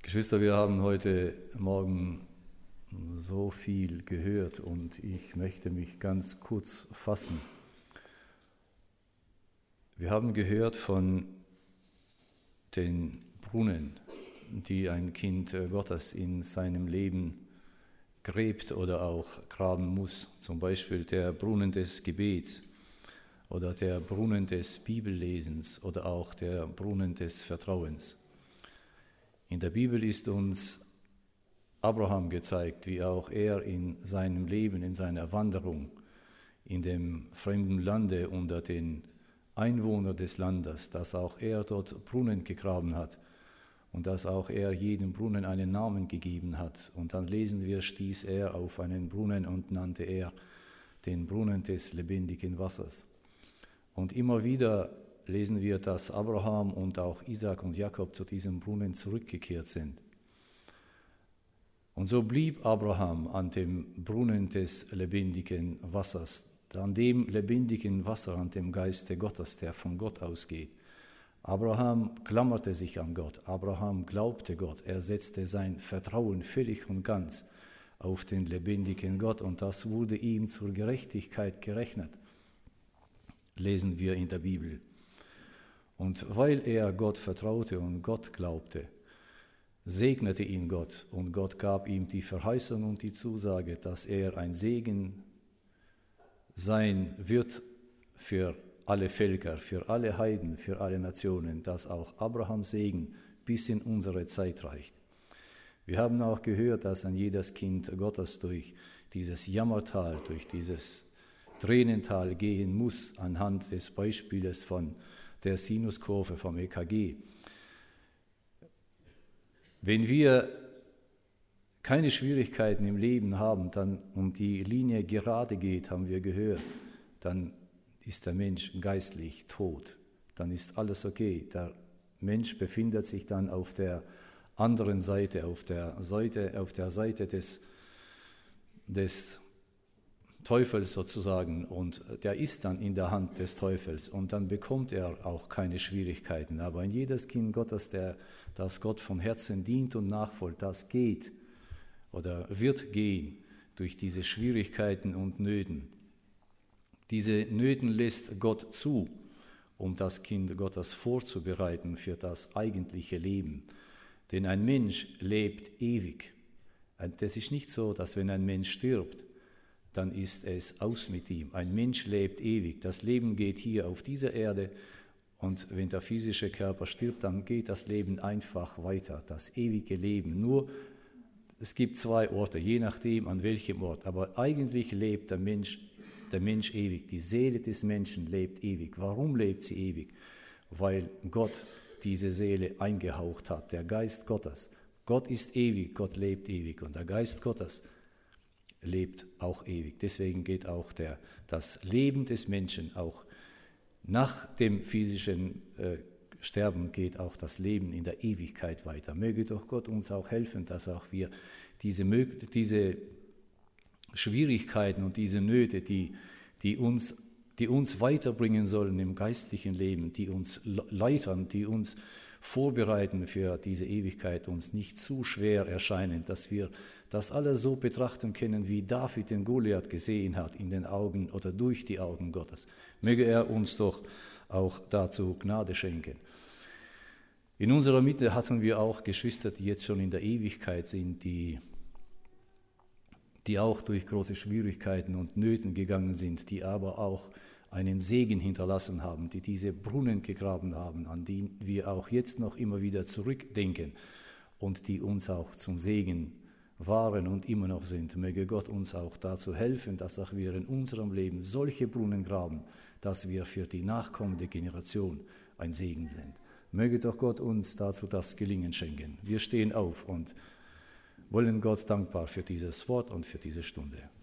Geschwister, wir haben heute Morgen so viel gehört und ich möchte mich ganz kurz fassen. Wir haben gehört von den Brunnen, die ein Kind Gottes in seinem Leben gräbt oder auch graben muss. Zum Beispiel der Brunnen des Gebets oder der Brunnen des Bibellesens oder auch der Brunnen des Vertrauens. In der Bibel ist uns Abraham gezeigt, wie auch er in seinem Leben, in seiner Wanderung in dem fremden Lande unter den Einwohnern des Landes, dass auch er dort Brunnen gegraben hat und dass auch er jedem Brunnen einen Namen gegeben hat. Und dann lesen wir, stieß er auf einen Brunnen und nannte er den Brunnen des lebendigen Wassers. Und immer wieder lesen wir, dass Abraham und auch Isaac und Jakob zu diesem Brunnen zurückgekehrt sind. Und so blieb Abraham an dem Brunnen des lebendigen Wassers, an dem lebendigen Wasser, an dem Geiste Gottes, der von Gott ausgeht. Abraham klammerte sich an Gott, Abraham glaubte Gott, er setzte sein Vertrauen völlig und ganz auf den lebendigen Gott und das wurde ihm zur Gerechtigkeit gerechnet, lesen wir in der Bibel. Und weil er Gott vertraute und Gott glaubte, segnete ihn Gott und Gott gab ihm die Verheißung und die Zusage, dass er ein Segen sein wird für alle Völker, für alle Heiden, für alle Nationen, dass auch Abrahams Segen bis in unsere Zeit reicht. Wir haben auch gehört, dass ein jedes Kind Gottes durch dieses Jammertal, durch dieses Tränental gehen muss, anhand des Beispiels von der Sinuskurve vom EKG. Wenn wir keine Schwierigkeiten im Leben haben dann, und die Linie gerade geht, haben wir gehört, dann ist der Mensch geistlich tot. Dann ist alles okay. Der Mensch befindet sich dann auf der anderen Seite, auf der Seite des Teufels sozusagen, und der ist dann in der Hand des Teufels und dann bekommt er auch keine Schwierigkeiten. Aber ein jedes Kind Gottes, das Gott von Herzen dient und nachfolgt, das geht oder wird gehen durch diese Schwierigkeiten und Nöten. Diese Nöten lässt Gott zu, um das Kind Gottes vorzubereiten für das eigentliche Leben. Denn ein Mensch lebt ewig. Das ist nicht so, dass wenn ein Mensch stirbt, dann ist es aus mit ihm. Ein Mensch lebt ewig. Das Leben geht hier auf dieser Erde und wenn der physische Körper stirbt, dann geht das Leben einfach weiter, das ewige Leben. Nur, es gibt zwei Orte, je nachdem an welchem Ort, aber eigentlich lebt der Mensch ewig. Die Seele des Menschen lebt ewig. Warum lebt sie ewig? Weil Gott diese Seele eingehaucht hat, der Geist Gottes. Gott ist ewig, Gott lebt ewig und der Geist Gottes lebt auch ewig. Deswegen geht auch das Leben des Menschen, auch nach dem physischen Sterben geht auch das Leben in der Ewigkeit weiter. Möge doch Gott uns auch helfen, dass auch wir diese Schwierigkeiten und diese Nöte, die uns weiterbringen sollen im geistlichen Leben, die uns leitern, die uns vorbereiten für diese Ewigkeit, uns nicht zu schwer erscheinen, dass wir das alles so betrachten können, wie David den Goliath gesehen hat, in den Augen oder durch die Augen Gottes. Möge er uns doch auch dazu Gnade schenken. In unserer Mitte hatten wir auch Geschwister, die jetzt schon in der Ewigkeit sind, die auch durch große Schwierigkeiten und Nöten gegangen sind, die aber auch einen Segen hinterlassen haben, die diese Brunnen gegraben haben, an die wir auch jetzt noch immer wieder zurückdenken und die uns auch zum Segen waren und immer noch sind. Möge Gott uns auch dazu helfen, dass auch wir in unserem Leben solche Brunnen graben, dass wir für die nachkommende Generation ein Segen sind. Möge doch Gott uns dazu das Gelingen schenken. Wir stehen auf und wollen Gott dankbar für dieses Wort und für diese Stunde.